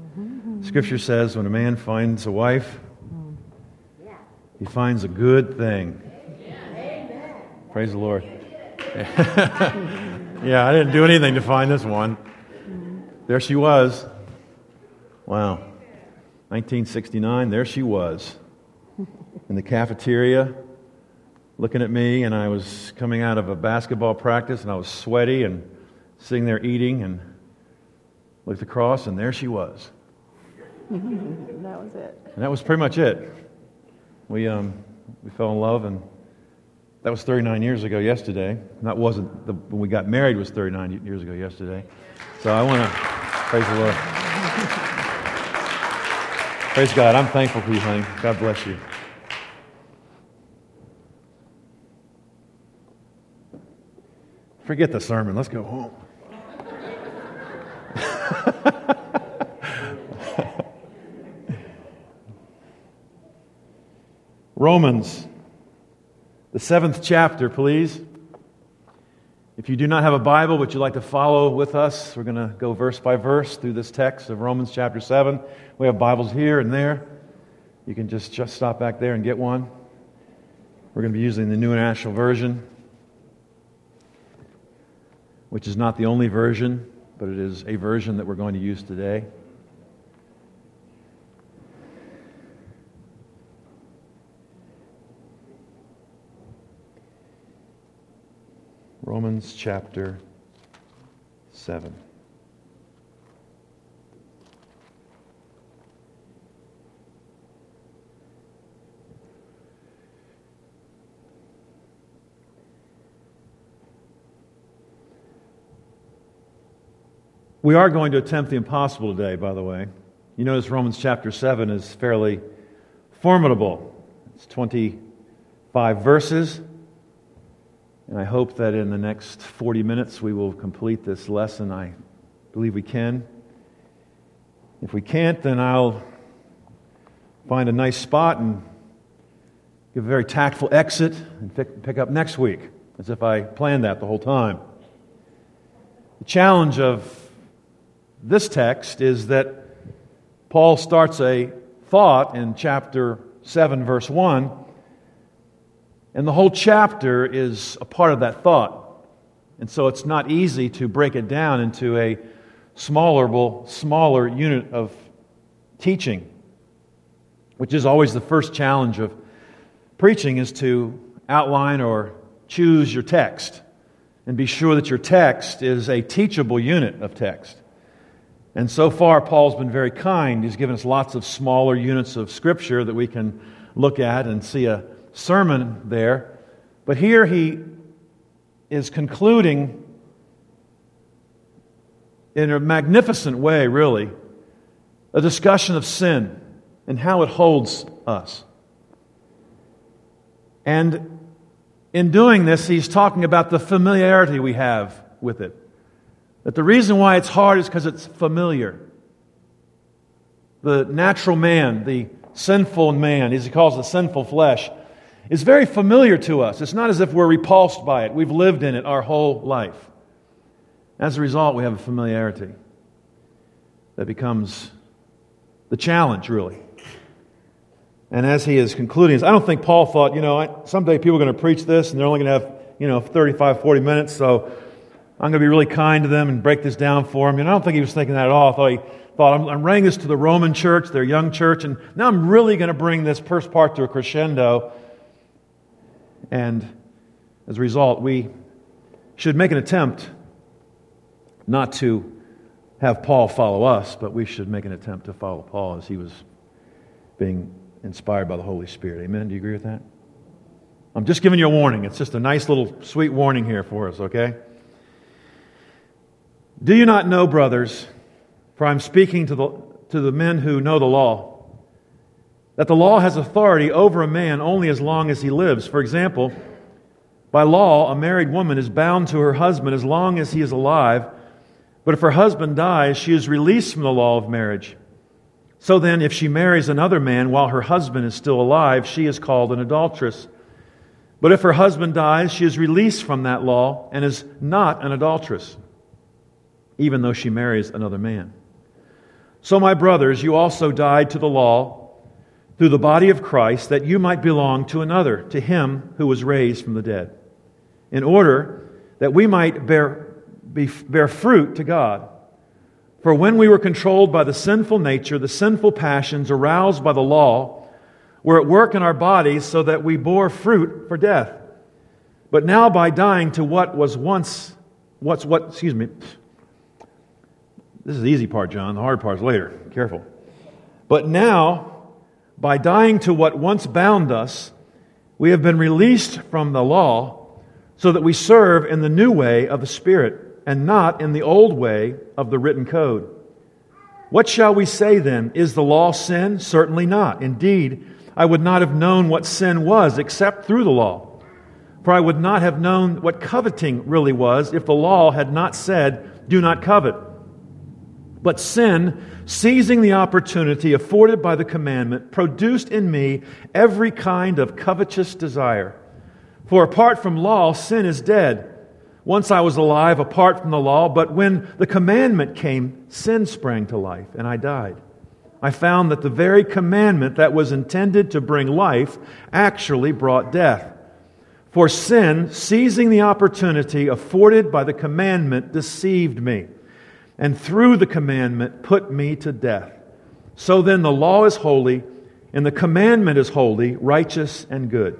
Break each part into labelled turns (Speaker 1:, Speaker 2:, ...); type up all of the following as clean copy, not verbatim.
Speaker 1: Scripture says when a man finds a wife, he finds a good thing. Praise the Lord. Yeah, I didn't do anything to find this one. There she was. Wow. 1969, there she was. In the cafeteria, looking at me, and I was coming out of a basketball practice, and I was sweaty, and sitting there eating, and looked across, and there she was.
Speaker 2: That was it.
Speaker 1: And that was pretty much it. We fell in love, and that was 39 years ago yesterday. That wasn't, when we got married was 39 years ago yesterday. So I want to praise the Lord. Praise God. I'm thankful for you, honey. God bless you. Forget the sermon. Let's go home. Romans, the 7th chapter, please. If you do not have a Bible, but you'd like to follow with us, we're going to go verse by verse through this text of Romans chapter 7. We have Bibles here and there. You can just stop back there and get one. We're going to be using the New International Version, which is not the only version, but it is a version that we're going to use today. Romans chapter 7. We are going to attempt the impossible today, by the way. You notice Romans chapter 7 is fairly formidable. It's 25 verses. And I hope that in the next 40 minutes we will complete this lesson. I believe we can. If we can't, then I'll find a nice spot and give a very tactful exit and pick up next week, as if I planned that the whole time. The challenge of this text is that Paul starts a thought in chapter 7, verse 1, and the whole chapter is a part of that thought. And so it's not easy to break it down into a smaller unit of teaching, which is always the first challenge of preaching, is to outline or choose your text and be sure that your text is a teachable unit of text. And so far, Paul's been very kind. He's given us lots of smaller units of Scripture that we can look at and see a sermon there. But here he is concluding in a magnificent way, really, a discussion of sin and how it holds us. And in doing this, he's talking about the familiarity we have with it. That the reason why it's hard is because it's familiar. The natural man, the sinful man, as he calls the sinful flesh, is very familiar to us. It's not as if we're repulsed by it. We've lived in it our whole life. As a result, we have a familiarity that becomes the challenge, really. And as he is concluding, I don't think Paul thought, someday people are going to preach this and they're only going to have, 35, 40 minutes, so I'm going to be really kind to them and break this down for them. I don't think he was thinking that at all. He thought, I'm writing this to the Roman church, their young church, and now I'm really going to bring this first part to a crescendo. And as a result, we should make an attempt not to have Paul follow us, but we should make an attempt to follow Paul as he was being inspired by the Holy Spirit. Amen? Do you agree with that? I'm just giving you a warning. It's just a nice little sweet warning here for us, okay? Do you not know, brothers, for I'm speaking to the men who know the law, that the law has authority over a man only as long as he lives. For example, by law, a married woman is bound to her husband as long as he is alive, but if her husband dies, she is released from the law of marriage. So then, if she marries another man while her husband is still alive, she is called an adulteress. But if her husband dies, she is released from that law and is not an adulteress, even though she marries another man. So, my brothers, you also died to the law through the body of Christ, that you might belong to another, to Him who was raised from the dead, in order that we might bear fruit to God. For when we were controlled by the sinful nature, the sinful passions aroused by the law were at work in our bodies, so that we bore fruit for death. But now, by dying to this is the easy part, John. The hard part is later. Careful. But now, by dying to what once bound us, we have been released from the law, so that we serve in the new way of the Spirit, and not in the old way of the written code. What shall we say then? Is the law sin? Certainly not. Indeed, I would not have known what sin was except through the law. For I would not have known what coveting really was if the law had not said, "Do not covet." But sin, seizing the opportunity afforded by the commandment, produced in me every kind of covetous desire. For apart from law, sin is dead. Once I was alive apart from the law, but when the commandment came, sin sprang to life, and I died. I found that the very commandment that was intended to bring life actually brought death. For sin, seizing the opportunity afforded by the commandment, deceived me, and through the commandment put me to death. So then the law is holy, and the commandment is holy, righteous, and good.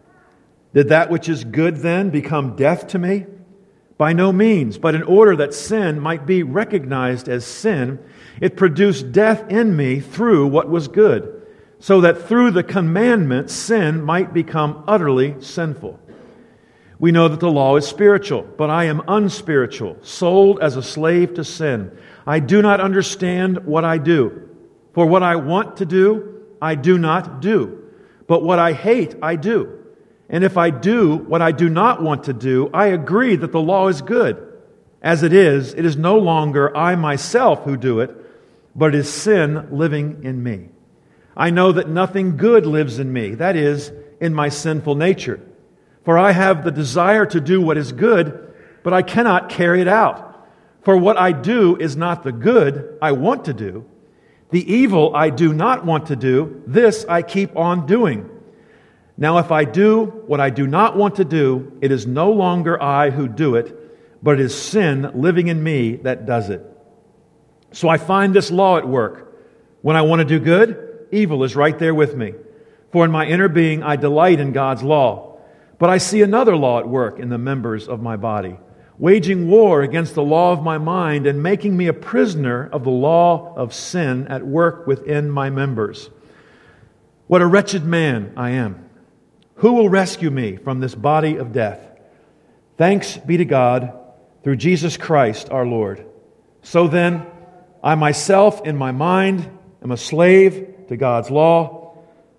Speaker 1: Did that which is good then become death to me? By no means, but in order that sin might be recognized as sin, it produced death in me through what was good, so that through the commandment sin might become utterly sinful. We know that the law is spiritual, but I am unspiritual, sold as a slave to sin. I do not understand what I do. For what I want to do, I do not do. But what I hate, I do. And if I do what I do not want to do, I agree that the law is good. As it is no longer I myself who do it, but it is sin living in me. I know that nothing good lives in me, that is, in my sinful nature. For I have the desire to do what is good, but I cannot carry it out. For what I do is not the good I want to do. The evil I do not want to do, this I keep on doing. Now if I do what I do not want to do, it is no longer I who do it, but it is sin living in me that does it. So I find this law at work. When I want to do good, evil is right there with me. For in my inner being I delight in God's law. But I see another law at work in the members of my body, waging war against the law of my mind and making me a prisoner of the law of sin at work within my members. What a wretched man I am! Who will rescue me from this body of death? Thanks be to God through Jesus Christ our Lord. So then, I myself in my mind am a slave to God's law,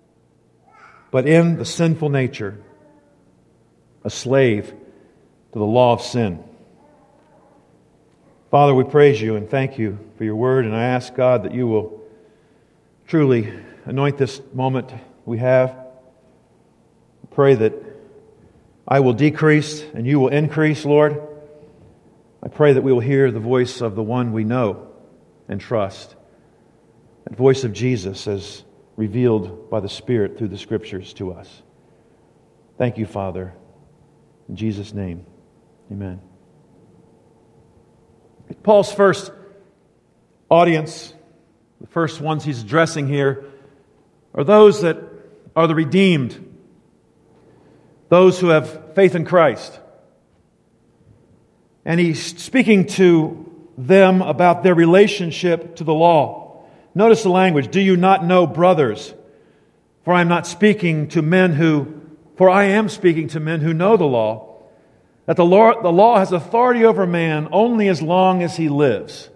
Speaker 1: but in the sinful nature, a slave to the law of sin. Father, we praise you and thank you for your word, and I ask, God, that you will truly anoint this moment we have. Pray that I will decrease and you will increase, Lord. I pray that we will hear the voice of the one we know and trust, that voice of Jesus as revealed by the Spirit through the Scriptures to us. Thank you, Father. In Jesus' name, amen. Paul's first audience, the first ones he's addressing here, are those that are the redeemed, those who have faith in Christ. And he's speaking to them about their relationship to the law. Notice the language, do you not know, brothers? For I am speaking to men who know the law, that the law has authority over man only as long as he lives.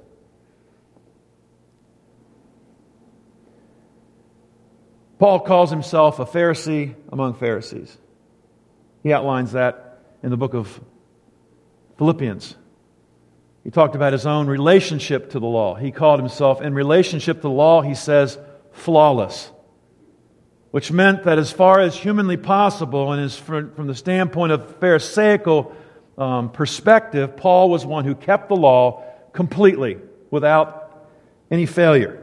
Speaker 1: Paul calls himself a Pharisee among Pharisees. He outlines that in the book of Philippians. He talked about his own relationship to the law. He called himself, in relationship to the law, he says, flawless. Which meant that as far as humanly possible, and as from the standpoint of Pharisaical perspective, Paul was one who kept the law completely, without any failure.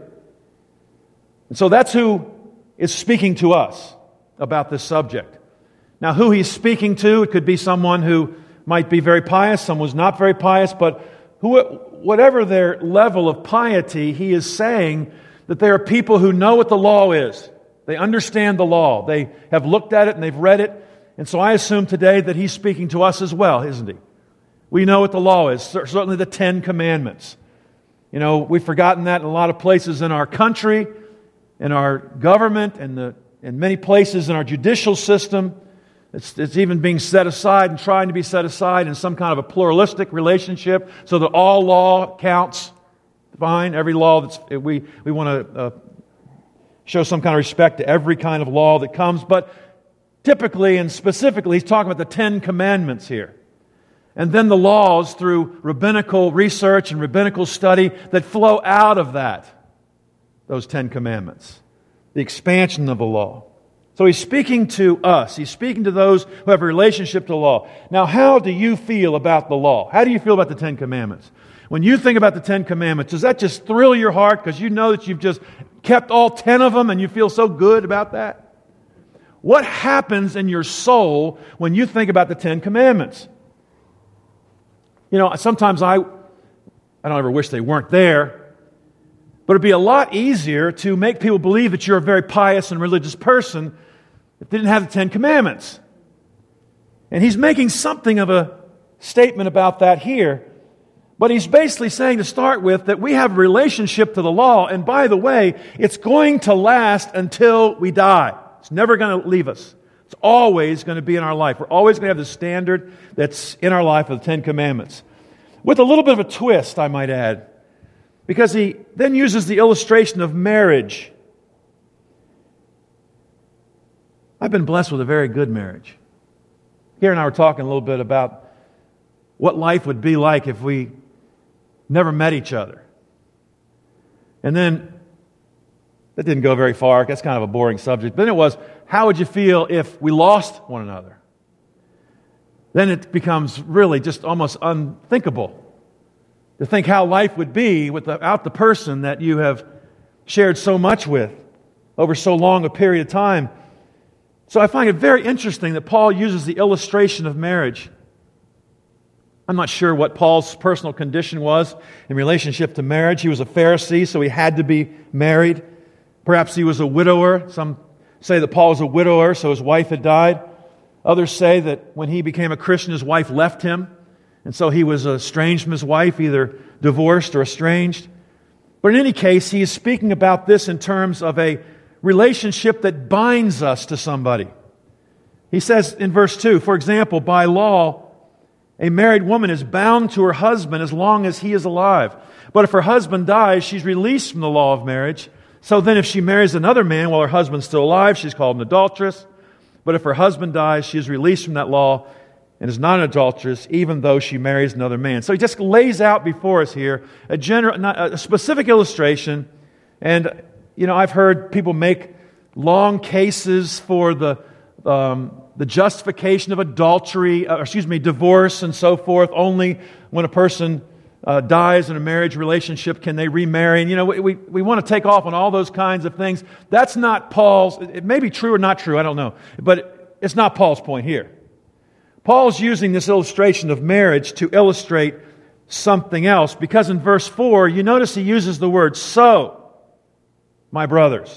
Speaker 1: And so that's who is speaking to us about this subject. Now, who he's speaking to, it could be someone who might be very pious, someone who's not very pious, but whatever their level of piety, he is saying that there are people who know what the law is. They understand the law. They have looked at it and they've read it. And so I assume today that he's speaking to us as well, isn't he? We know what the law is, certainly the 10 Commandments. You know, we've forgotten that in a lot of places in our country, in our government, and in many places in our judicial system. It's even being set aside and trying to be set aside in some kind of a pluralistic relationship so that all law counts. Fine, every law we want to show some kind of respect to every kind of law that comes. But typically and specifically, he's talking about the 10 Commandments here. And then the laws through rabbinical research and rabbinical study that flow out of that, those 10 Commandments, the expansion of the law. So he's speaking to us. He's speaking to those who have a relationship to the law. Now, how do you feel about the law? How do you feel about the 10 Commandments? When you think about the 10 Commandments, does that just thrill your heart because you know that you've just kept all 10 of them and you feel so good about that? What happens in your soul when you think about the 10 Commandments? You know, sometimes I don't ever wish they weren't there, but it'd be a lot easier to make people believe that you're a very pious and religious person if they didn't have the 10 Commandments. And he's making something of a statement about that here. But he's basically saying to start with that we have a relationship to the law, and by the way, it's going to last until we die. It's never going to leave us. It's always going to be in our life. We're always going to have the standard that's in our life of the 10 Commandments. With a little bit of a twist, I might add, because he then uses the illustration of marriage. I've been blessed with a very good marriage. Gary and I were talking a little bit about what life would be like if we never met each other. And then, that didn't go very far. That's kind of a boring subject. Then it was, how would you feel if we lost one another? Then it becomes really just almost unthinkable to think how life would be without the person that you have shared so much with over so long a period of time. So I find it very interesting that Paul uses the illustration of marriage. I'm not sure what Paul's personal condition was in relationship to marriage. He was a Pharisee, so he had to be married. Perhaps he was a widower. Some say that Paul was a widower, so his wife had died. Others say that when he became a Christian, his wife left him, and so he was estranged from his wife, either divorced or estranged. But in any case, he is speaking about this in terms of a relationship that binds us to somebody. He says in verse 2, for example, by law, a married woman is bound to her husband as long as he is alive. But if her husband dies, she's released from the law of marriage. So then if she marries another man while her husband's still alive, she's called an adulteress. But if her husband dies, she is released from that law and is not an adulteress, even though she marries another man. So he just lays out before us here a specific illustration. And, you know, I've heard people make long cases for the justification of adultery, divorce and so forth. Only when a person dies in a marriage relationship can they remarry. And, you know, we want to take off on all those kinds of things. That's not Paul's. It may be true or not true, I don't know. But it's not Paul's point here. Paul's using this illustration of marriage to illustrate something else. Because in verse 4, you notice he uses the word so, my brothers.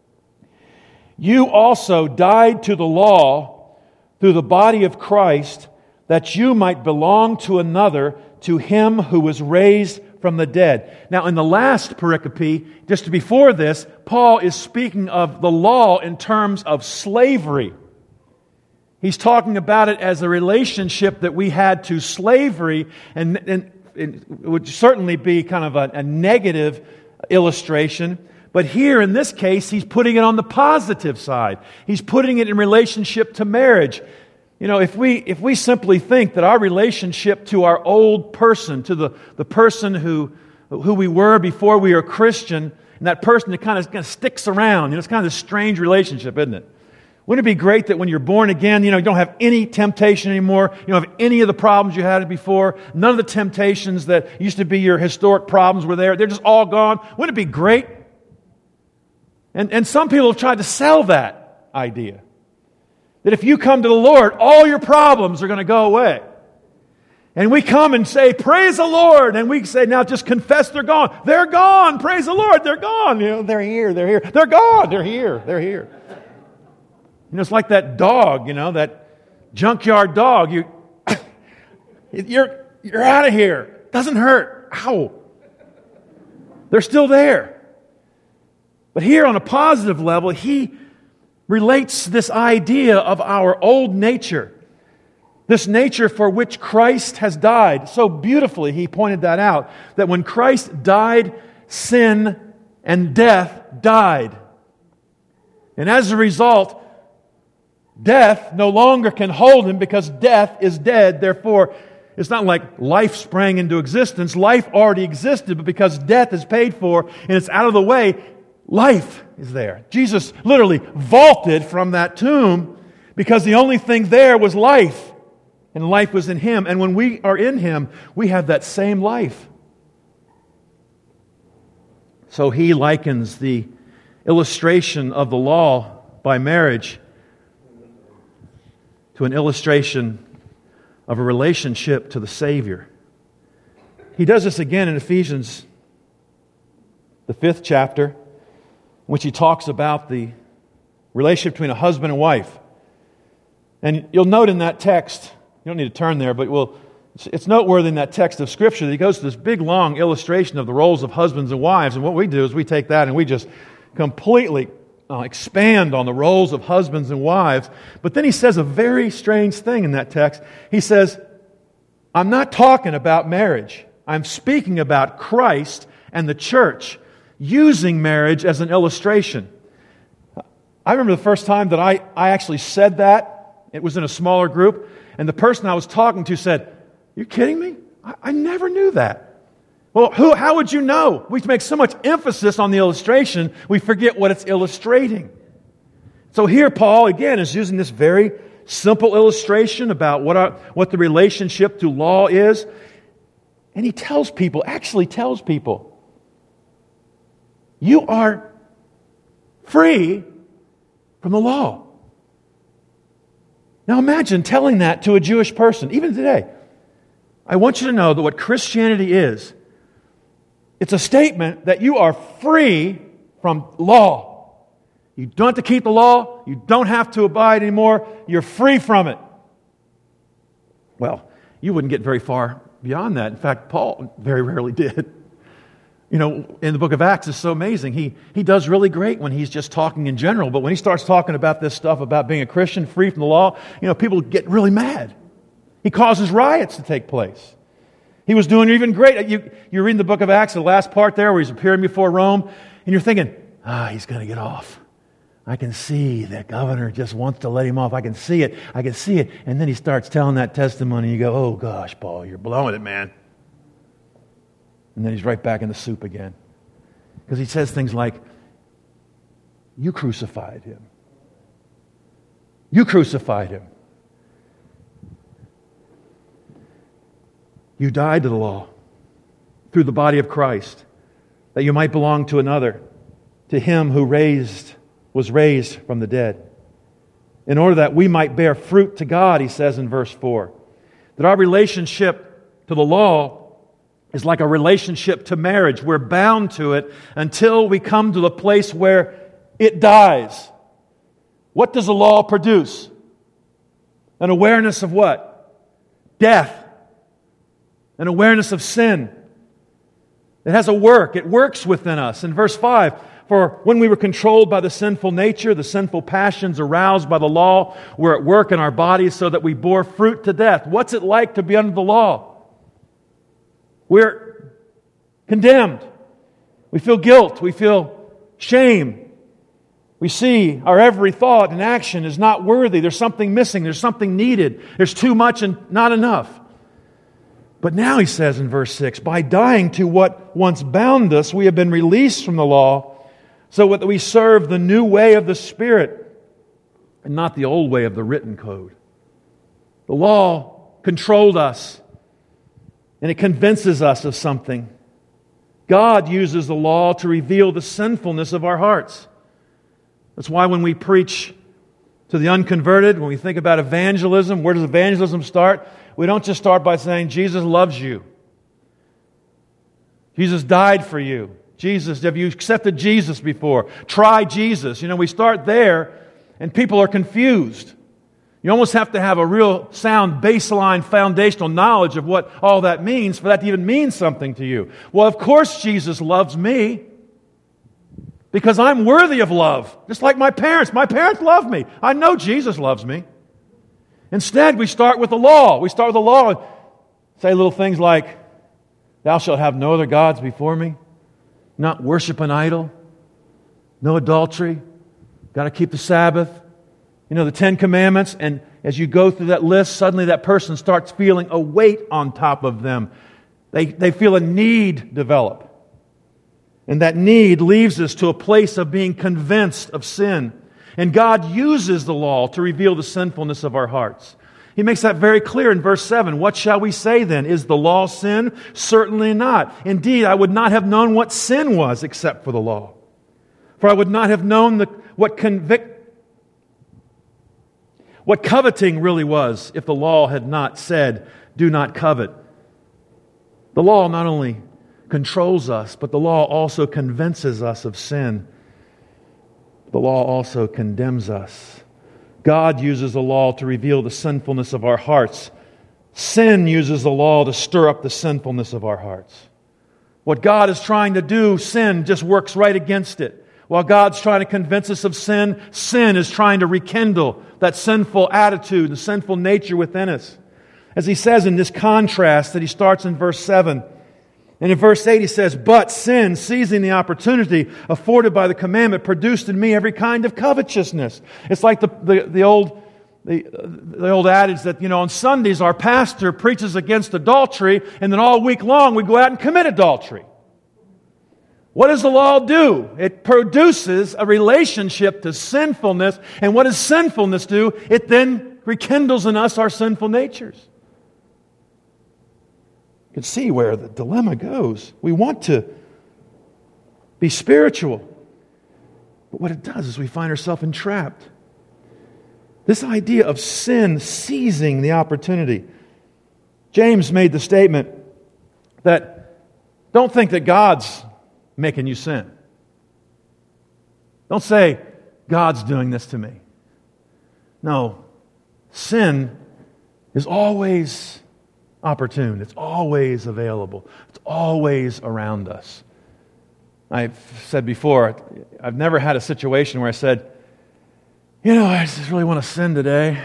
Speaker 1: You also died to the law through the body of Christ, that you might belong to another, to Him who was raised from the dead. Now, in the last pericope, just before this, Paul is speaking of the law in terms of slavery. He's talking about it as a relationship that we had to slavery, and it would certainly be kind of a negative illustration. But here, in this case, he's putting it on the positive side. He's putting it in relationship to marriage. You know, if we simply think that our relationship to our old person, to the person who we were before we were Christian, and that person that kind of sticks around, you know, it's kind of a strange relationship, isn't it? Wouldn't it be great that when you're born again, you don't have any temptation anymore, you don't have any of the problems you had before, none of the temptations that used to be your historic problems were there, they're just all gone. Wouldn't it be great? And some people have tried to sell that idea. That if you come to the Lord, all your problems are going to go away. And we come and say, praise the Lord. And we say, now just confess they're gone. They're gone. Praise the Lord. They're gone. They're here. They're here. They're gone. They're here. They're here. It's like that dog, that junkyard dog. You're out of here. Doesn't hurt. Ow. They're still there. But here on a positive level, he relates this idea of our old nature. This nature for which Christ has died. So beautifully, he pointed that out. That when Christ died, sin and death died. And as a result, death no longer can hold him because death is dead. Therefore, it's not like life sprang into existence. Life already existed, but because death is paid for and it's out of the way, life is there. Jesus literally vaulted from that tomb because the only thing there was life. And life was in Him. And when we are in Him, we have that same life. So he likens the illustration of the law by marriage to an illustration of a relationship to the Savior. He does this again in Ephesians, the 5th chapter, in which he talks about the relationship between a husband and wife. And you'll note in that text, you don't need to turn there, but it's noteworthy in that text of Scripture that he goes to this big, long illustration of the roles of husbands and wives. And what we do is we take that and we just completely expand on the roles of husbands and wives. But then he says a very strange thing in that text. He says, I'm not talking about marriage. I'm speaking about Christ and the church, using marriage as an illustration. I remember the first time that I actually said that. It was in a smaller group. And the person I was talking to said, "You're kidding me? I never knew that." Well, how would you know? We make so much emphasis on the illustration, we forget what it's illustrating. So here Paul, again, is using this very simple illustration about what the relationship to law is. And he actually tells people, you are free from the law. Now imagine telling that to a Jewish person, even today. I want you to know that what Christianity is, it's a statement that you are free from law. You don't have to keep the law. You don't have to abide anymore. You're free from it. Well, you wouldn't get very far beyond that. In fact, Paul very rarely did. In the book of Acts, it's so amazing. He does really great when he's just talking in general, but when he starts talking about this stuff about being a Christian, free from the law, people get really mad. He causes riots to take place. He was doing even great. You read the book of Acts, the last part there where he's appearing before Rome, and you're thinking, he's going to get off. I can see that governor just wants to let him off. I can see it. And then he starts telling that testimony, and you go, oh gosh, Paul, you're blowing it, man. And then he's right back in the soup again. Because he says things like, you crucified him. You crucified him. You died to the law through the body of Christ, that you might belong to another, to Him who was raised from the dead, in order that we might bear fruit to God, he says in verse 4. That our relationship to the law is like a relationship to marriage. We're bound to it until we come to the place where it dies. What does the law produce? An awareness of what? Death. An awareness of sin. It has a work. It works within us. In verse 5, for when we were controlled by the sinful nature, the sinful passions aroused by the law were at work in our bodies so that we bore fruit to death. What's it like to be under the law? We're condemned. We feel guilt. We feel shame. We see our every thought and action is not worthy. There's something missing. There's something needed. There's too much and not enough. But now he says in verse 6, by dying to what once bound us, we have been released from the law so that we serve the new way of the Spirit. and not the old way of the written code. The law controlled us, and it convinces us of something. God uses the law to reveal the sinfulness of our hearts. That's why when we preach to the unconverted, when we think about evangelism, where does evangelism start? We don't just start by saying, Jesus loves you. Jesus died for you. Jesus, have you accepted Jesus before? Try Jesus. We start there, and people are confused. You almost have to have a real sound baseline foundational knowledge of what all that means for that to even mean something to you. Well, of course Jesus loves me because I'm worthy of love, just like my parents. My parents love me. I know Jesus loves me. Instead, we start with the law. We start with the law and say little things like, thou shalt have no other gods before me, not worship an idol, no adultery, got to keep the Sabbath, the 10 Commandments, and as you go through that list, suddenly that person starts feeling a weight on top of them. They feel a need develop. And that need leaves us to a place of being convinced of sin. And God uses the law to reveal the sinfulness of our hearts. He makes that very clear in verse 7. What shall we say then? Is the law sin? Certainly not. Indeed, I would not have known what sin was except for the law. For I would not have known what coveting really was if the law had not said, do not covet. The law not only controls us, but the law also convinces us of sin. The law also condemns us. God uses the law to reveal the sinfulness of our hearts. Sin uses the law to stir up the sinfulness of our hearts. What God is trying to do, sin just works right against it. While God's trying to convince us of sin, sin is trying to rekindle that sinful attitude, the sinful nature within us. As he says in this contrast that he starts in verse 7, and in verse 8 he says, but sin, seizing the opportunity afforded by the commandment, produced in me every kind of covetousness. It's like the old adage that, on Sundays our pastor preaches against adultery, and then all week long we go out and commit adultery. What does the law do? It produces a relationship to sinfulness, and what does sinfulness do? It then rekindles in us our sinful natures. You can see where the dilemma goes. We want to be spiritual, but what it does is we find ourselves entrapped. This idea of sin seizing the opportunity. James made the statement that don't think that God's making you sin. Don't say, God's doing this to me. No, sin is always opportune. It's always available. It's always around us. I've said before, I've never had a situation where I said, I just really want to sin today.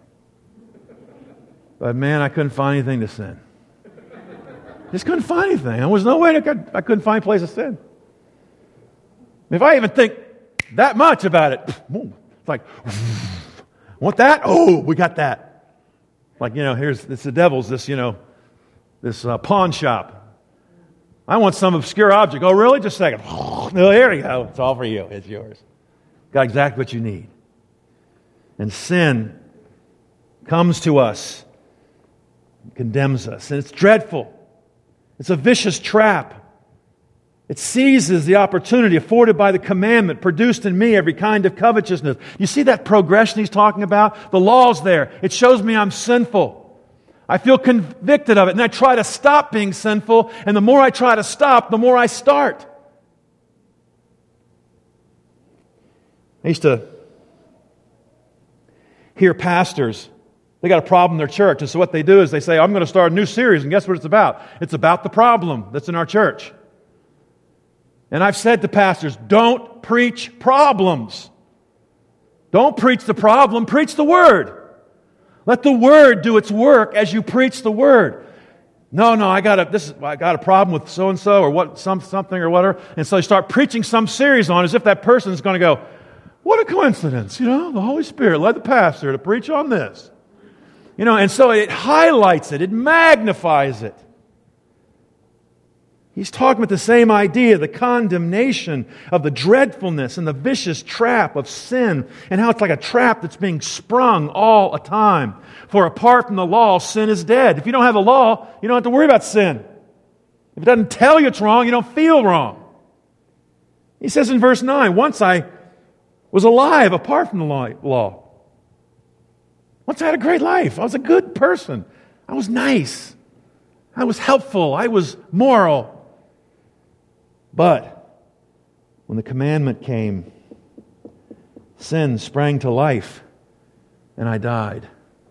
Speaker 1: But man, I couldn't find anything to sin. Just couldn't find anything. There was no way I couldn't find a place to sin. If I even think that much about it, it's like, want that? Oh, we got that. Like, it's the devil's, this pawn shop. I want some obscure object. Oh, really? Just a second. Oh, here you go. It's all for you. It's yours. Got exactly what you need. And sin comes to us, condemns us, and it's dreadful. It's a vicious trap. It seizes the opportunity afforded by the commandment, produced in me every kind of covetousness. You see that progression he's talking about? The law's there. It shows me I'm sinful. I feel convicted of it, and I try to stop being sinful, and the more I try to stop, the more I start. I used to hear pastors, they got a problem in their church, and so what they do is they say, I'm going to start a new series, and guess what it's about? It's about the problem that's in our church. And I've said to pastors, don't preach problems. Don't preach the problem, preach the Word. Let the Word do its work as you preach the Word. No, I got a problem with so-and-so or something or whatever. And so you start preaching some series on as if that person's going to go, what a coincidence, the Holy Spirit led the pastor to preach on this. And so it highlights it, it magnifies it. He's talking about the same idea, the condemnation of the dreadfulness and the vicious trap of sin, and how it's like a trap that's being sprung all the time. For apart from the law, sin is dead. If you don't have the law, you don't have to worry about sin. If it doesn't tell you it's wrong, you don't feel wrong. He says in verse 9, once I was alive apart from the law. Once I had a great life. I was a good person. I was nice. I was helpful. I was moral. But when the commandment came, sin sprang to life, and I died.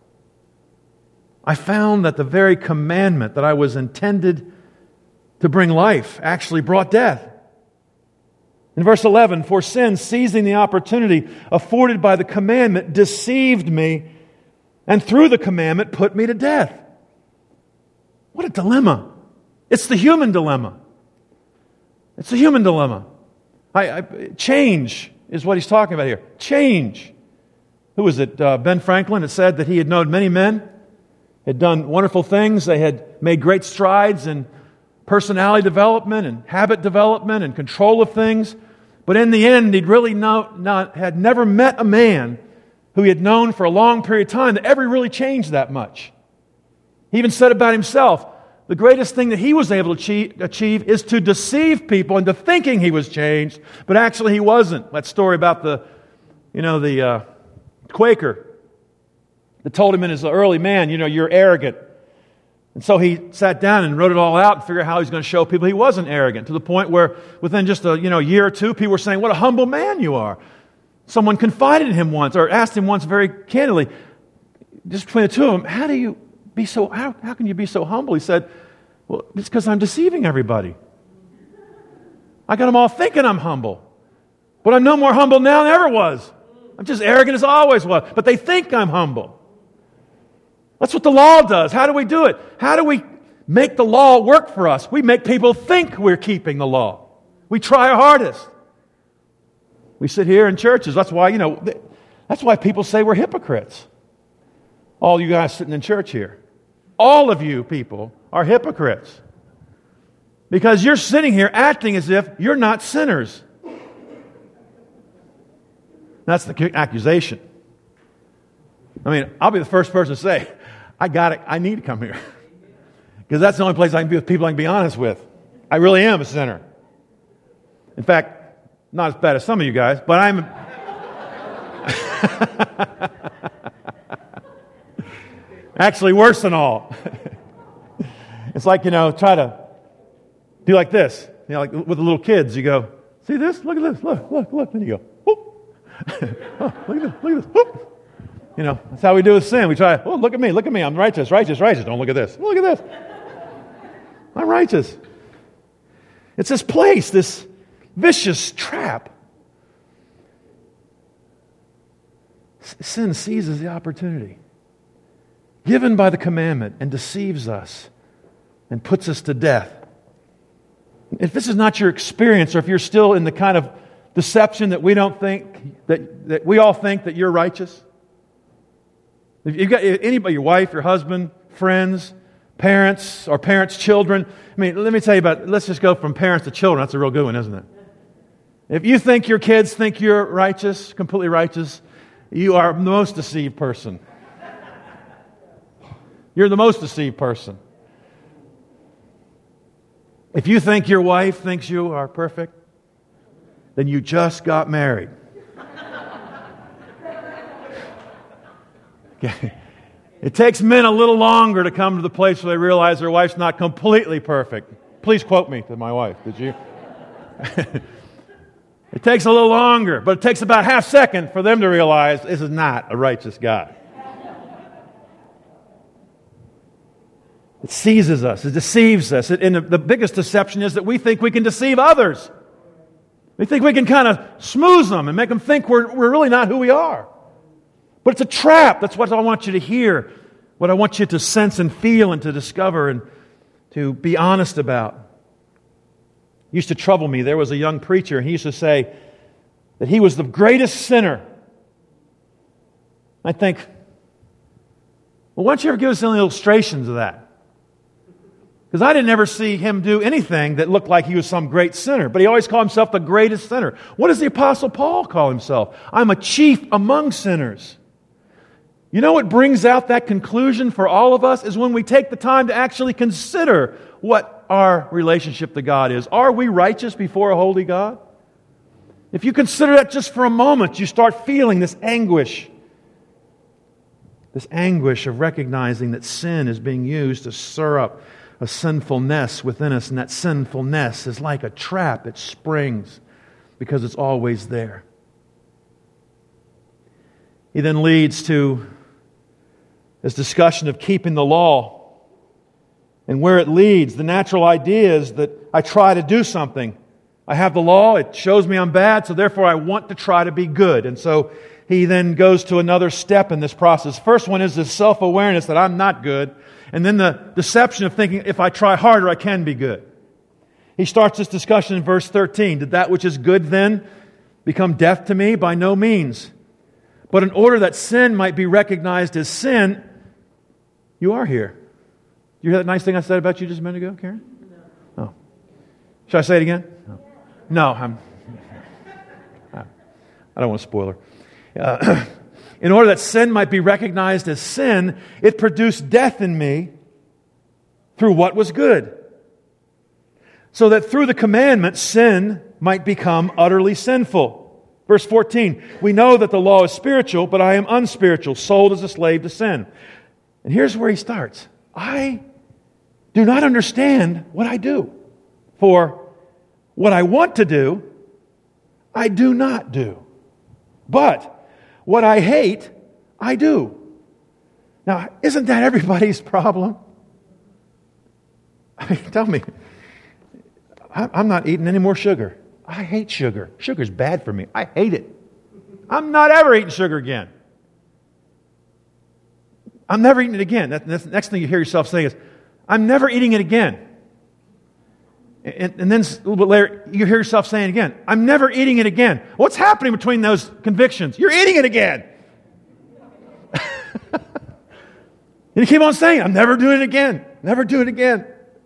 Speaker 1: I found that the very commandment that I was intended to bring life actually brought death. In verse 11, for sin, seizing the opportunity afforded by the commandment, deceived me, and through the commandment put me to death. What a dilemma. It's the human dilemma. It's a human dilemma. Change is what he's talking about here. Change. Who was it? Ben Franklin had said that he had known many men, had done wonderful things. They had made great strides in personality development and habit development and control of things. But in the end, he'd really had never met a man who he had known for a long period of time that ever really changed that much. He even said about himself, the greatest thing that he was able to achieve is to deceive people into thinking he was changed, but actually he wasn't. That story about the Quaker that told him in his early man, you're arrogant. And so he sat down and wrote it all out and figured out how he was going to show people he wasn't arrogant, to the point where within just a year or two, people were saying, what a humble man you are. Someone confided in him once, or asked him once very candidly, just between the two of them, how can you be so humble? He said, well, it's because I'm deceiving everybody. I got them all thinking I'm humble. But I'm no more humble now than I ever was. I'm just arrogant as I always was. But they think I'm humble. That's what the law does. How do we do it? How do we make the law work for us? We make people think we're keeping the law. We try our hardest. We sit here in churches. That's why people say we're hypocrites. All you guys sitting in church here. All of you people are hypocrites. Because you're sitting here acting as if you're not sinners. That's the accusation. I'll be the first person to say, I got it. I need to come here. Because that's the only place I can be with people I can be honest with. I really am a sinner. In fact, not as bad as some of you guys, but I'm... Actually, worse than all. It's like, try to do like this. Like with the little kids, you go, see this? Look at this. Look. Then you go, whoop. Oh, look at this. Whoop. That's how we do with sin. We try, look at me. I'm righteous. Don't look at this. Look at this. I'm righteous. It's this place, this vicious trap. Sin seizes the opportunity given by the commandment and deceives us and puts us to death. If this is not your experience, or if you're still in the kind of deception that we don't think, that we all think that you're righteous, if you've got anybody, your wife, your husband, friends, parents, or parents' children, let me tell you let's just go from parents to children. That's a real good one, isn't it? If you think your kids think you're righteous, completely righteous, you are the most deceived person. You're the most deceived person. If you think your wife thinks you are perfect, then you just got married. Okay. It takes men a little longer to come to the place where they realize their wife's not completely perfect. Please quote me to my wife, did you? It takes a little longer, but it takes about half a second for them to realize this is not a righteous guy. It seizes us. It deceives us. And the biggest deception is that we think we can deceive others. We think we can kind of smooth them and make them think we're really not who we are. But it's a trap. That's what I want you to hear, what I want you to sense and feel and to discover and to be honest about. It used to trouble me. There was a young preacher, and he used to say that he was the greatest sinner. I think, well, why don't you ever give us any illustrations of that? Because I didn't ever see him do anything that looked like he was some great sinner. But he always called himself the greatest sinner. What does the Apostle Paul call himself? I'm a chief among sinners. You know what brings out that conclusion for all of us is when we take the time to actually consider what our relationship to God is. Are we righteous before a holy God? If you consider that just for a moment, you start feeling this anguish. This anguish of recognizing that sin is being used to stir up a sinfulness within us, and that sinfulness is like a trap. It springs because it's always there. He then leads to this discussion of keeping the law. And where it leads, the natural idea is that I try to do something. I have the law, it shows me I'm bad, so therefore I want to try to be good. And so he then goes to another step in this process. First one is this self-awareness that I'm not good. And then the deception of thinking if I try harder, I can be good. He starts this discussion in verse 13. Did that which is good then become death to me? By no means. But in order that sin might be recognized as sin, you are here. You hear that nice thing I said about you just a minute ago, Karen? No. Oh. Should I say it again? No. I don't want to spoil her. In order that sin might be recognized as sin, it produced death in me through what was good. So that through the commandment, sin might become utterly sinful. Verse 14, we know that the law is spiritual, but I am unspiritual, sold as a slave to sin. And here's where he starts. I do not understand what I do. For what I want to do, I do not do. But what I hate, I do. Now, isn't that everybody's problem? I mean, tell me. I'm not eating any more sugar. I hate sugar. Sugar's bad for me. I hate it. I'm not ever eating sugar again. I'm never eating it again. That's the next thing you hear yourself saying is, I'm never eating it again. And then a little bit later, you hear yourself saying again, I'm never eating it again. What's happening between those convictions? You're eating it again. And you keep on saying, I'm never doing it again. Never do it again.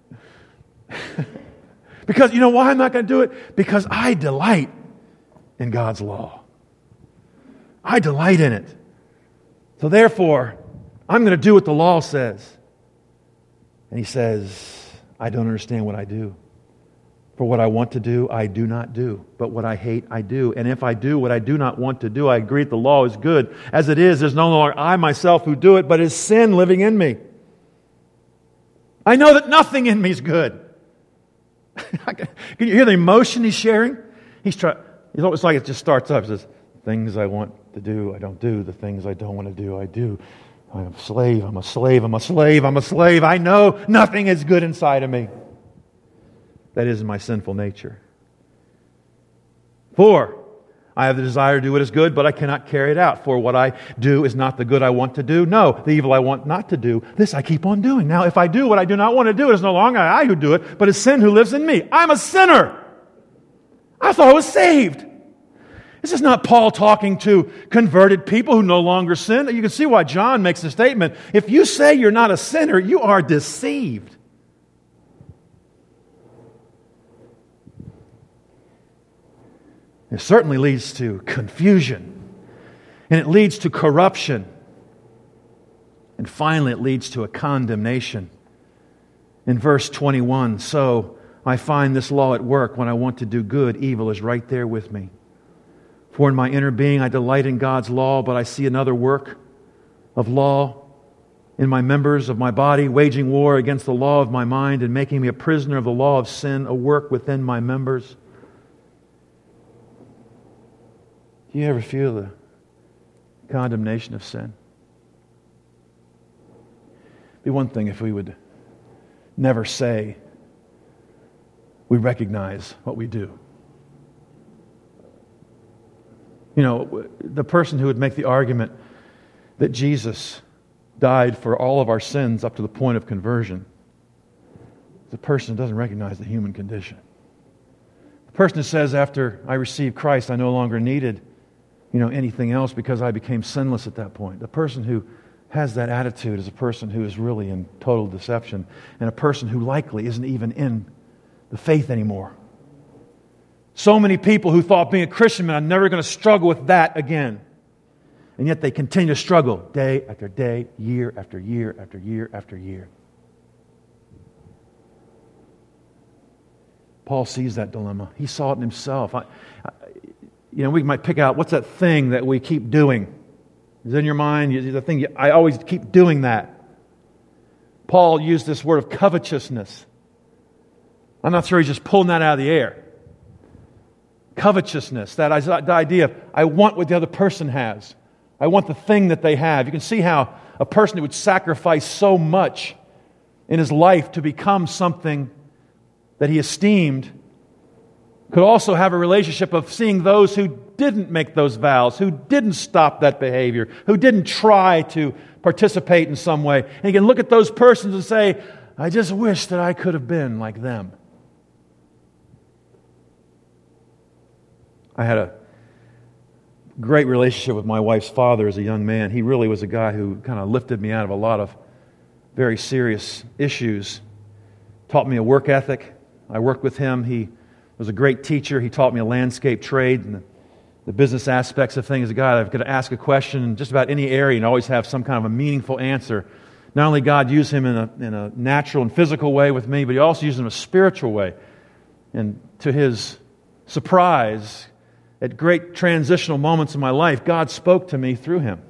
Speaker 1: Because you know why I'm not going to do it? Because I delight in God's law. I delight in it. So therefore, I'm going to do what the law says. And he says, I don't understand what I do. For what I want to do, I do not do. But what I hate, I do. And if I do what I do not want to do, I agree that the law is good. As it is, there's no longer I myself who do it, but it's sin living in me. I know that nothing in me is good. Can you hear the emotion he's sharing? It's almost like it just starts up. It says, things I want to do, I don't do. The things I don't want to do, I do. I'm a slave, I'm a slave, I'm a slave, I'm a slave. I know nothing is good inside of me. That is my sinful nature. 4, I have the desire to do what is good, but I cannot carry it out. For what I do is not the good I want to do. No, the evil I want not to do. This I keep on doing. Now, if I do what I do not want to do, it is no longer I who do it, but it's sin who lives in me. I'm a sinner. I thought I was saved. This is not Paul talking to converted people who no longer sin. You can see why John makes the statement, if you say you're not a sinner, you are deceived. It certainly leads to confusion, and it leads to corruption, and finally it leads to a condemnation. In verse 21, so I find this law at work. When I want to do good, evil is right there with me. For in my inner being I delight in God's law, but I see another work of law in my members of my body, waging war against the law of my mind and making me a prisoner of the law of sin, a work within my members. Do you ever feel the condemnation of sin? It'd be one thing if we would never say we recognize what we do. You know, the person who would make the argument that Jesus died for all of our sins up to the point of conversion is a person who doesn't recognize the human condition. The person who says, after I received Christ, I no longer needed anything else because I became sinless at that point. The person who has that attitude is a person who is really in total deception and a person who likely isn't even in the faith anymore. So many people who thought being a Christian meant I'm never going to struggle with that again. And yet they continue to struggle day after day, year after year after year after year. Paul sees that dilemma. He saw it in himself. We might pick out, what's that thing that we keep doing? Is it in your mind? The thing, I always keep doing that. Paul used this word of covetousness. I'm not sure he's just pulling that out of the air. Covetousness, that idea of I want what the other person has. I want the thing that they have. You can see how a person who would sacrifice so much in his life to become something that he esteemed could also have a relationship of seeing those who didn't make those vows, who didn't stop that behavior, who didn't try to participate in some way. And he can look at those persons and say, I just wish that I could have been like them. I had a great relationship with my wife's father as a young man. He really was a guy who kind of lifted me out of a lot of very serious issues. Taught me a work ethic. I worked with him. He was a great teacher. He taught me a landscape trade and the business aspects of things. A guy that I could ask a question in just about any area and always have some kind of a meaningful answer. Not only God used him in a natural and physical way with me, but He also used him in a spiritual way. And to his surprise, at great transitional moments in my life, God spoke to me through him.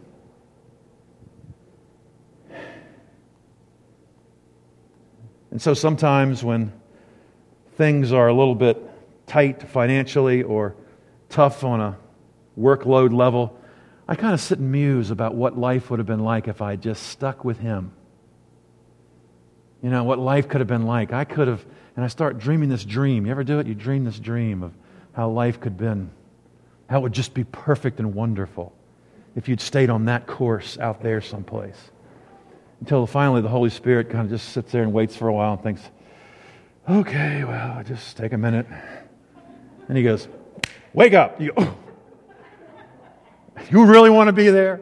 Speaker 1: And so sometimes when things are a little bit tight financially or tough on a workload level, I kind of sit and muse about what life would have been like if I had just stuck with Him. You know, what life could have been like. I could have, and I start dreaming this dream. You ever do it? You dream this dream of how life could have been, how it would just be perfect and wonderful if you'd stayed on that course out there someplace. Until finally the Holy Spirit kind of just sits there and waits for a while and thinks, okay, well, just take a minute. And He goes, wake up. You go, oh, you really want to be there?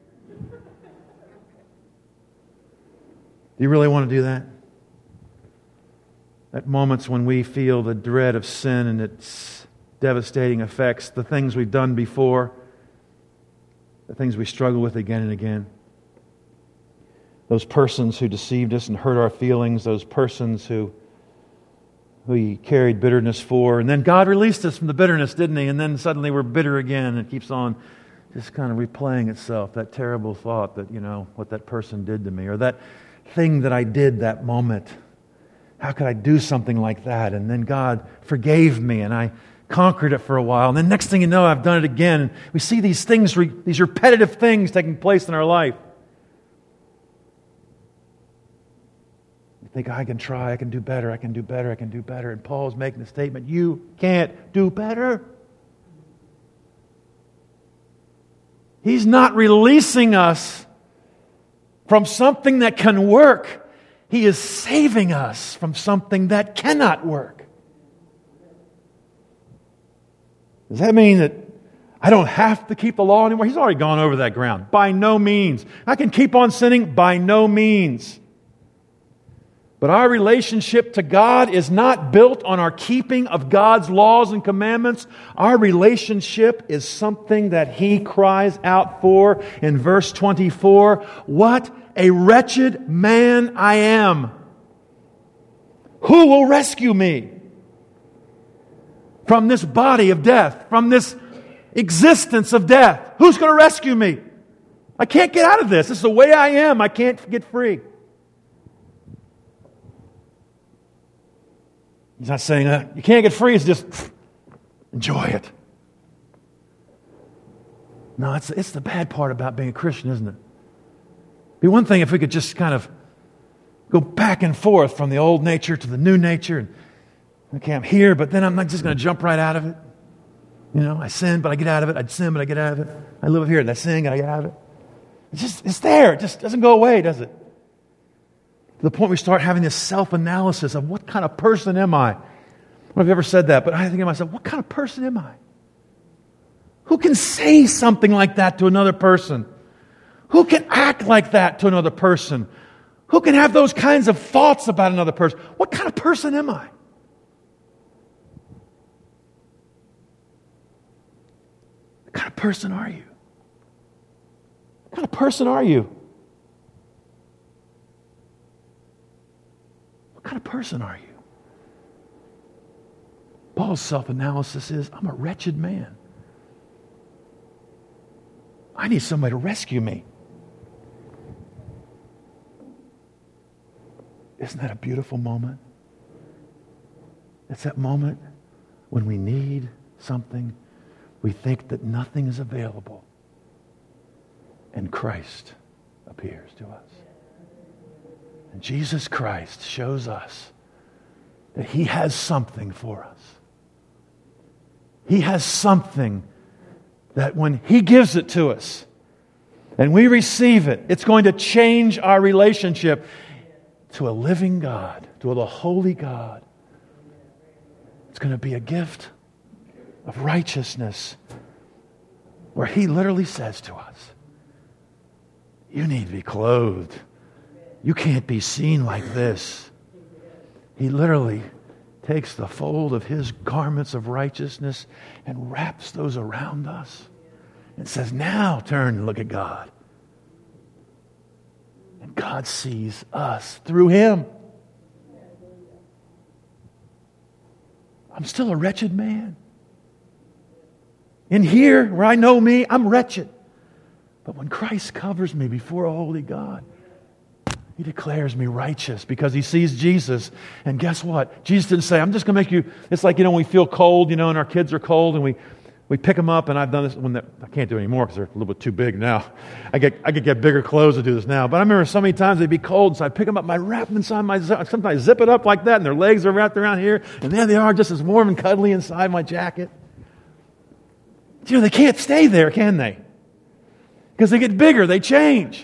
Speaker 1: Do you really want to do that? At moments when we feel the dread of sin and its devastating effects, the things we've done before, the things we struggle with again and again. Those persons who deceived us and hurt our feelings, those persons who we carried bitterness for, and then God released us from the bitterness, didn't He? And then suddenly we're bitter again, and it keeps on just kind of replaying itself, that terrible thought that, you know, what that person did to me, or that thing that I did that moment. How could I do something like that? And then God forgave me, and I conquered it for a while, and then next thing you know, I've done it again. And we see these things, these repetitive things taking place in our life. You think, I can try, I can do better, I can do better, I can do better. And Paul's making the statement, you can't do better. He's not releasing us from something that can work. He is saving us from something that cannot work. Does that mean that I don't have to keep the law anymore? He's already gone over that ground. By no means. I can keep on sinning? By no means. But our relationship to God is not built on our keeping of God's laws and commandments. Our relationship is something that He cries out for in verse 24. What a wretched man I am! Who will rescue me from this body of death, from this existence of death? Who's going to rescue me? I can't get out of this. This is the way I am. I can't get free. He's not saying you can't get free. It's just enjoy it. No, it's the bad part about being a Christian, isn't it? It'd be one thing if we could just kind of go back and forth from the old nature to the new nature. And okay, I'm here, but then I'm not just going to jump right out of it. You know, I sin, but I get out of it. I sin, but I get out of it. I live here and I sin, and I get out of it. It's there. It just doesn't go away, does it? To the point we start having this self-analysis of what kind of person am I? I don't know if you've ever said that, but I think to myself, what kind of person am I? Who can say something like that to another person? Who can act like that to another person? Who can have those kinds of thoughts about another person? What kind of person am I? What kind of person are you? What kind of person are you? What kind of person are you? Paul's self-analysis is, I'm a wretched man. I need somebody to rescue me. Isn't that a beautiful moment? It's that moment when we need something, we think that nothing is available, and Christ appears to us. And Jesus Christ shows us that He has something for us. He has something that when He gives it to us and we receive it, it's going to change our relationship to a living God, to a holy God. It's going to be a gift of righteousness where He literally says to us, you need to be clothed. You can't be seen like this. He literally takes the fold of His garments of righteousness and wraps those around us and says, now turn and look at God. And God sees us through Him. I'm still a wretched man. In here, where I know me, I'm wretched. But when Christ covers me before a holy God, He declares me righteous because He sees Jesus. And guess what? Jesus didn't say, I'm just going to make you... It's like, when we feel cold, and our kids are cold, and we pick them up, and I've done this when I can't do it anymore because they're a little bit too big now. I could get bigger clothes to do this now. But I remember so many times they'd be cold, so I'd pick them up, and I'd wrap them inside my... Sometimes zip it up like that, and their legs are wrapped around here, and there they are just as warm and cuddly inside my jacket. They can't stay there, can they? Because they get bigger, they change.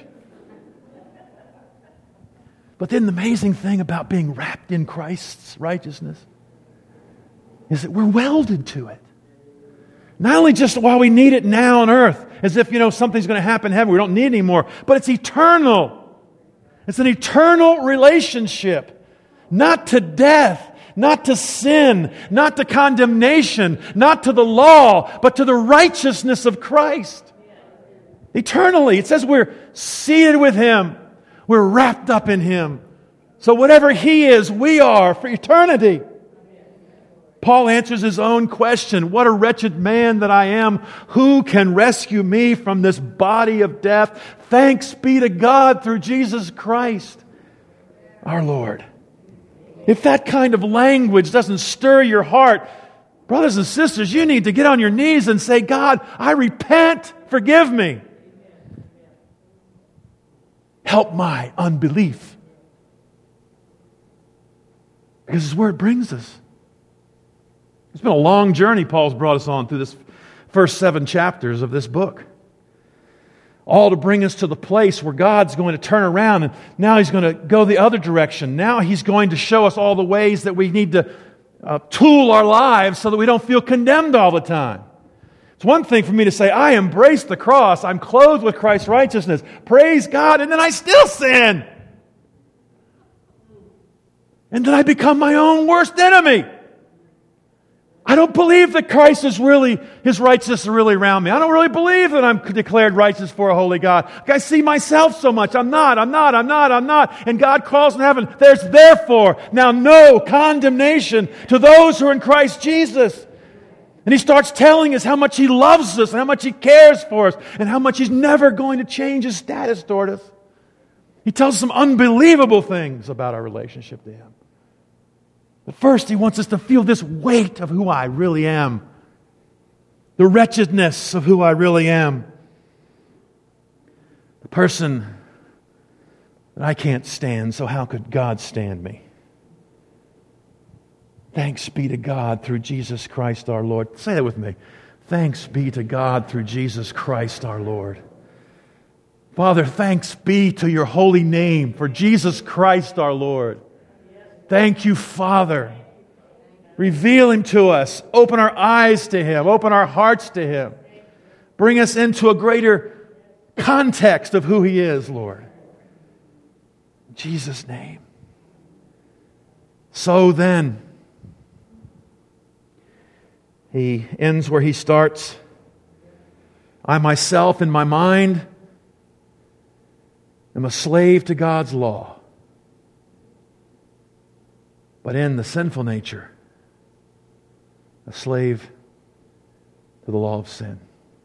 Speaker 1: But then the amazing thing about being wrapped in Christ's righteousness is that we're welded to it. Not only just while we need it now on earth, as if, something's going to happen in heaven, we don't need it anymore, but it's eternal. It's an eternal relationship. Not to death, not to sin, not to condemnation, not to the law, but to the righteousness of Christ. Eternally. It says we're seated with Him. We're wrapped up in Him. So whatever He is, we are for eternity. Paul answers his own question. What a wretched man that I am. Who can rescue me from this body of death? Thanks be to God through Jesus Christ, our Lord. If that kind of language doesn't stir your heart, brothers and sisters, you need to get on your knees and say, God, I repent. Forgive me. Help my unbelief. Because it's where it brings us. It's been a long journey Paul's brought us on through this first 7 chapters of this book. All to bring us to the place where God's going to turn around and now He's going to go the other direction. Now He's going to show us all the ways that we need to tool our lives so that we don't feel condemned all the time. It's one thing for me to say, I embrace the cross. I'm clothed with Christ's righteousness. Praise God. And then I still sin. And then I become my own worst enemy. I don't believe that Christ is really, His righteousness is really around me. I don't really believe that I'm declared righteous for a holy God. I see myself so much. I'm not. And God calls in heaven, there's therefore now no condemnation to those who are in Christ Jesus. And He starts telling us how much He loves us and how much He cares for us and how much He's never going to change His status toward us. He tells us some unbelievable things about our relationship to Him. But first, He wants us to feel this weight of who I really am. The wretchedness of who I really am. The person that I can't stand, so how could God stand me? Thanks be to God through Jesus Christ our Lord. Say that with me. Thanks be to God through Jesus Christ our Lord. Father, thanks be to Your holy name for Jesus Christ our Lord. Thank You, Father. Reveal Him to us. Open our eyes to Him. Open our hearts to Him. Bring us into a greater context of who He is, Lord. In Jesus' name. So then, he ends where he starts. I myself, in my mind, am a slave to God's law. But in the sinful nature, a slave to the law of sin.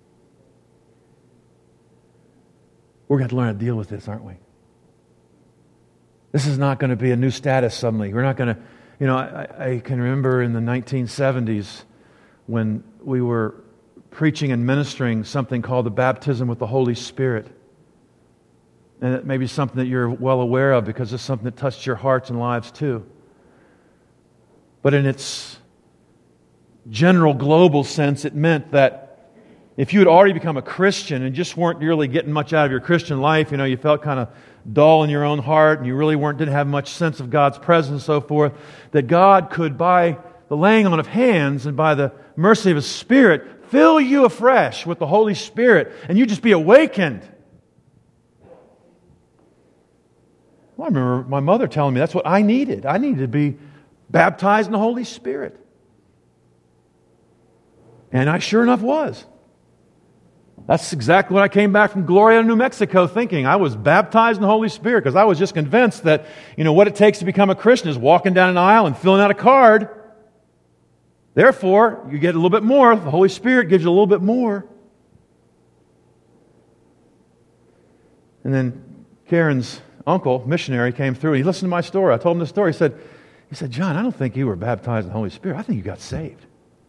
Speaker 1: We're going to learn how to deal with this, aren't we? This is not going to be a new status suddenly. We're not going to, I can remember in the 1970s when we were preaching and ministering something called the baptism with the Holy Spirit. And it may be something that you're well aware of because it's something that touched your hearts and lives too. But in its general global sense, it meant that if you had already become a Christian and just weren't really getting much out of your Christian life, you felt kind of dull in your own heart and you really didn't have much sense of God's presence and so forth, that God could, by the laying on of hands and by the mercy of His Spirit, fill you afresh with the Holy Spirit and you just be awakened. Well, I remember my mother telling me that's what I needed. I needed to be baptized in the Holy Spirit. And I sure enough was. That's exactly what I came back from Gloria, New Mexico thinking. I was baptized in the Holy Spirit because I was just convinced that, what it takes to become a Christian is walking down an aisle and filling out a card. Therefore, you get a little bit more. The Holy Spirit gives you a little bit more. And then Karen's uncle, missionary, came through and he listened to my story. I told him the story. He said, John, I don't think you were baptized in the Holy Spirit. I think you got saved.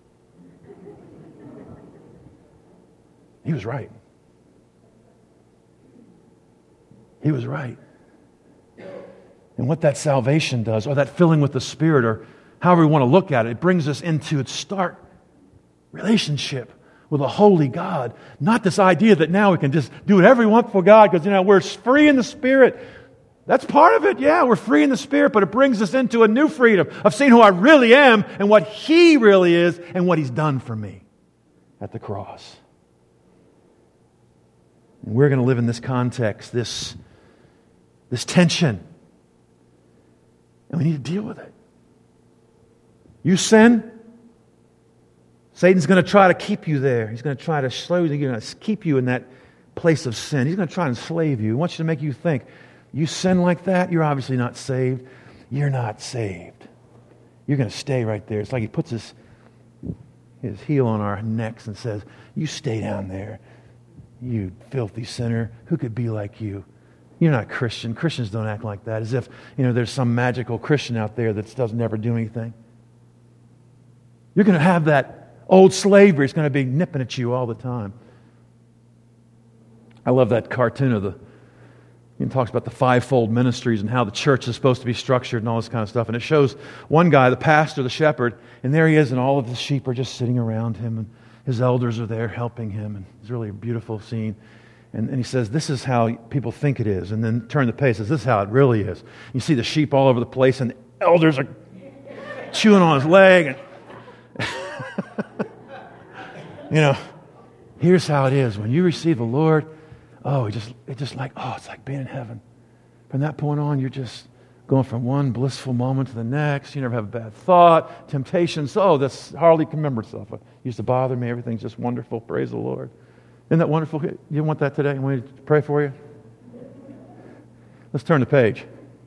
Speaker 1: He was right. He was right. And what that salvation does, or that filling with the Spirit, or however we want to look at it, it brings us into its stark relationship with a holy God. Not this idea that now we can just do whatever we want for God because, we're free in the Spirit. That's part of it, yeah, we're free in the Spirit, but it brings us into a new freedom of seeing who I really am and what He really is and what He's done for me at the cross. And we're going to live in this context, this tension. And we need to deal with it. You sin, Satan's going to try to keep you there. He's going to try to slow you, keep you in that place of sin. He's going to try and enslave you. He wants you to make you think, you sin like that, you're obviously not saved. You're not saved. You're going to stay right there. It's like he puts his heel on our necks and says, you stay down there. You filthy sinner, who could be like you? You're not a Christian. Christians don't act like that, as if, there's some magical Christian out there that doesn't ever do anything. You're going to have that old slavery. It's going to be nipping at you all the time. I love that cartoon of it talks about the fivefold ministries and how the church is supposed to be structured and all this kind of stuff. And it shows one guy, the pastor, the shepherd, and there he is, and all of the sheep are just sitting around him, and his elders are there helping him, and it's really a beautiful scene. And he says, this is how people think it is. And then turn the page, says, this is how it really is. You see the sheep all over the place, and the elders are chewing on his leg. And here's how it is. When you receive the Lord, it's like being in heaven. From that point on, you're just going from one blissful moment to the next. You never have a bad thought, temptations. That's hardly can remember itself. It used to bother me. Everything's just wonderful. Praise the Lord. Isn't that wonderful? You want that today? I want me to pray for you? Let's turn the page.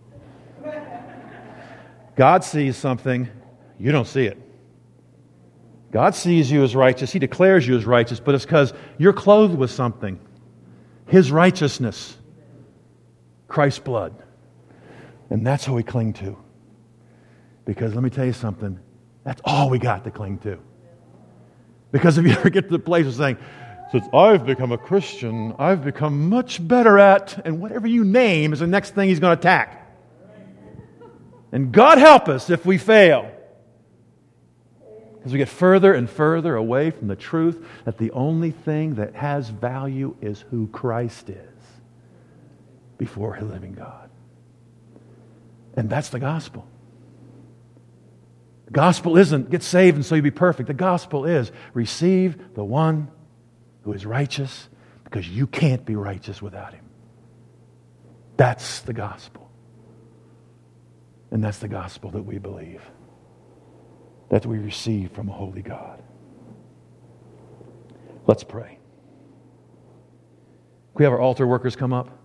Speaker 1: God sees something. You don't see it. God sees you as righteous. He declares you as righteous, but it's because you're clothed with something. His righteousness. Christ's blood. And that's who we cling to. Because let me tell you something, that's all we got to cling to. Because if you ever get to the place of saying, since I've become a Christian, I've become much better at, and whatever you name is the next thing he's going to attack. And God help us if we fail. As we get further and further away from the truth that the only thing that has value is who Christ is before a living God. And that's the gospel. The gospel isn't get saved and so you be perfect. The gospel is receive the one who is righteous, because you can't be righteous without Him. That's the gospel. And that's the gospel that we believe, that we receive from a holy God. Let's pray. Can we have our altar workers come up?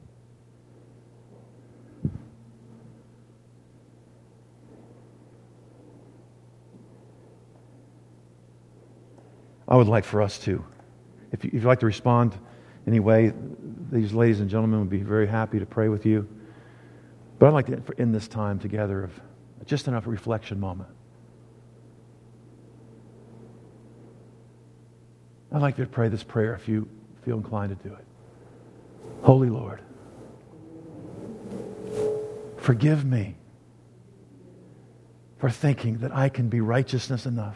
Speaker 1: I would like for us to, if you'd like to respond in any way, these ladies and gentlemen would be very happy to pray with you. But I'd like to end this time together of just enough reflection moment. I'd like you to pray this prayer if you feel inclined to do it. Holy Lord, forgive me for thinking that I can be righteousness enough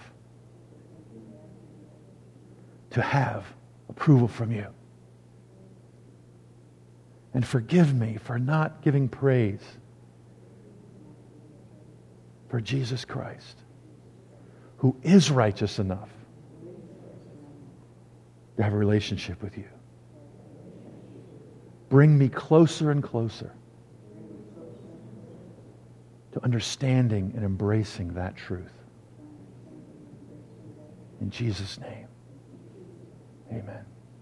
Speaker 1: to have approval from you. And forgive me for not giving praise for Jesus Christ, who is righteous enough to have a relationship with you. Bring me closer and closer to understanding and embracing that truth. In Jesus' name, amen.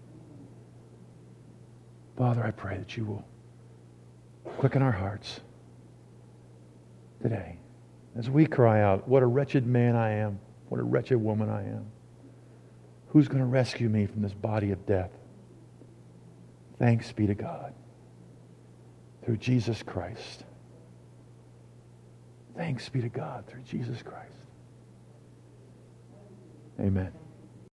Speaker 1: Father, I pray that you will quicken our hearts today as we cry out, what a wretched man I am, what a wretched woman I am. Who's going to rescue me from this body of death? Thanks be to God through Jesus Christ. Thanks be to God through Jesus Christ. Amen.